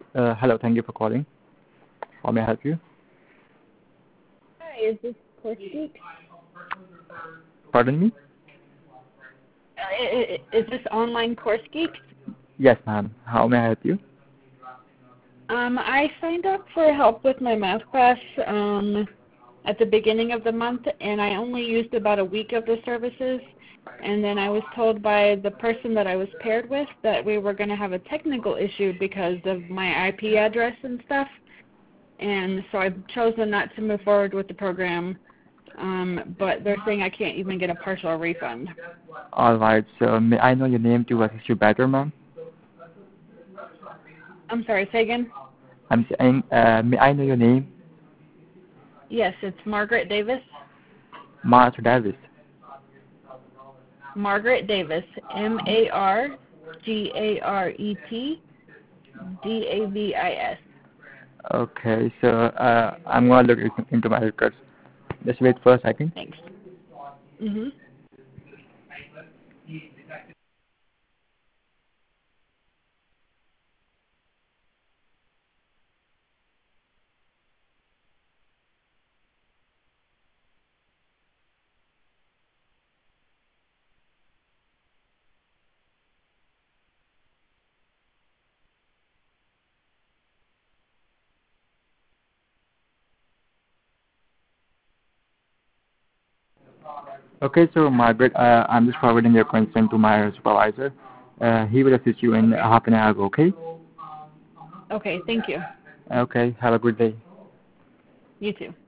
Hello, thank you for calling. How may I help you? Hi, is this Course Geek? Pardon me? Is this Online Course Geek? Yes, ma'am. How may I help you? I signed up for help with my math class at the beginning of the month, and I only used about a week of the services. And then I was told by the person that I was paired with that we were going to have a technical issue because of my IP address and stuff. And so I've chosen not to move forward with the program, but they're saying I can't even get a partial refund. All right. So may I know your name to assist you better, ma'am? I'm sorry, say again? I'm saying, may I know your name? Yes, it's Margaret Davis. Martha Davis. Margaret Davis, MargaretDavis. Okay. So I'm gonna look into my records. Just wait for a second. Thanks. Mhm. Okay. So Margaret, I'm just forwarding your concern to my supervisor. He will assist you in half an hour. Okay. Okay, thank you. Okay. Have a good day. You too.